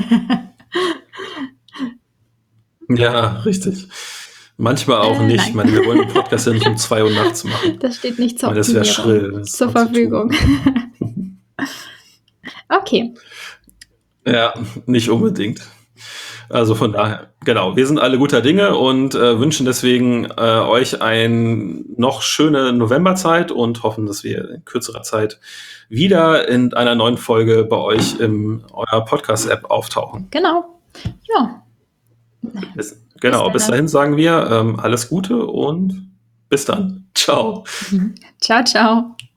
A: Ja, richtig. Manchmal auch
B: Äh,
A: nicht.
B: nein.
A: Ich meine, wir wollen den Podcast ja nicht um zwei Uhr nachts machen.
B: Das steht nicht zur
A: Weil das wäre
B: Optimierung
A: schrill. Das
B: zur
A: ist mal zu
B: Verfügung.
A: tun.
B: Okay,
A: Ja, nicht unbedingt. Also von daher, genau, wir sind alle guter Dinge und äh, wünschen deswegen äh, euch eine noch schöne Novemberzeit und hoffen, dass wir in kürzerer Zeit wieder in einer neuen Folge bei euch in eurer Podcast-App auftauchen.
B: genau. Ja,
A: Bis, genau,
B: Bis
A: bis
B: dann.
A: dahin sagen wir ähm, alles Gute und bis dann. Ciao.
B: ciao, ciao.